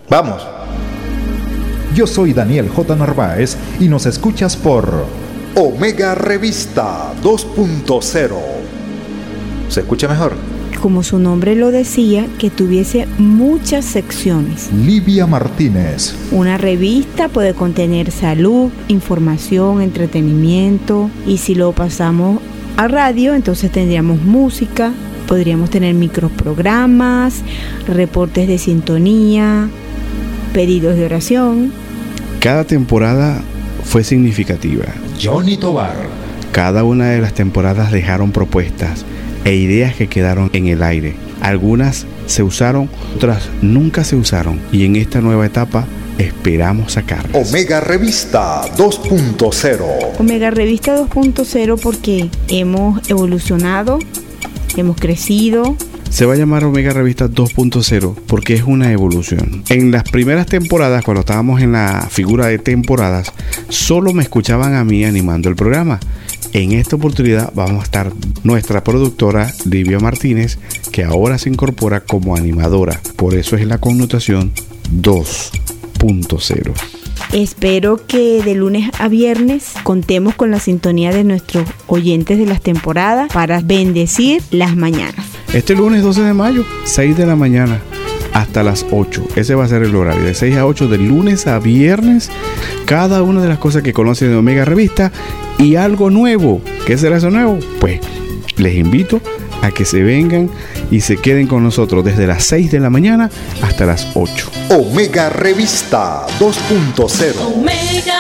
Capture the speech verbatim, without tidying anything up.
¡Vamos! Yo soy Daniel J. Narváez y nos escuchas por Omega Revista dos punto cero. ¿Se escucha mejor? Como su nombre lo decía, que tuviese muchas secciones. Livia Martínez. Una revista puede contener salud, información, entretenimiento, y si lo pasamos a radio, entonces tendríamos música, podríamos tener microprogramas, reportes de sintonía, pedidos de oración. Cada temporada fue significativa. Johnny Tovar. Cada una de las temporadas dejaron propuestas e ideas que quedaron en el aire. Algunas se usaron, otras nunca se usaron, y en esta nueva etapa esperamos sacarlas. Omega Revista dos punto cero. Omega Revista dos punto cero porque hemos evolucionado, hemos crecido. Se va a llamar Omega Revista dos punto cero porque es una evolución. En las primeras temporadas, cuando estábamos en la figura de temporadas, solo me escuchaban a mí animando el programa. En esta oportunidad vamos a estar nuestra productora Livia Martínez, que ahora se incorpora como animadora. Por eso es la connotación dos punto cero. Espero que de lunes a viernes contemos con la sintonía de nuestros oyentes de las temporadas para bendecir las mañanas. Este lunes doce de mayo, seis de la mañana hasta las ocho. Ese va a ser el horario, de seis a ocho, de lunes a viernes. Cada una de las cosas que conocen de Omega Revista y algo nuevo. ¿Qué será eso nuevo? Pues les invito a que se vengan y se queden con nosotros desde las seis de la mañana hasta las ocho. Omega Revista dos punto cero. Omega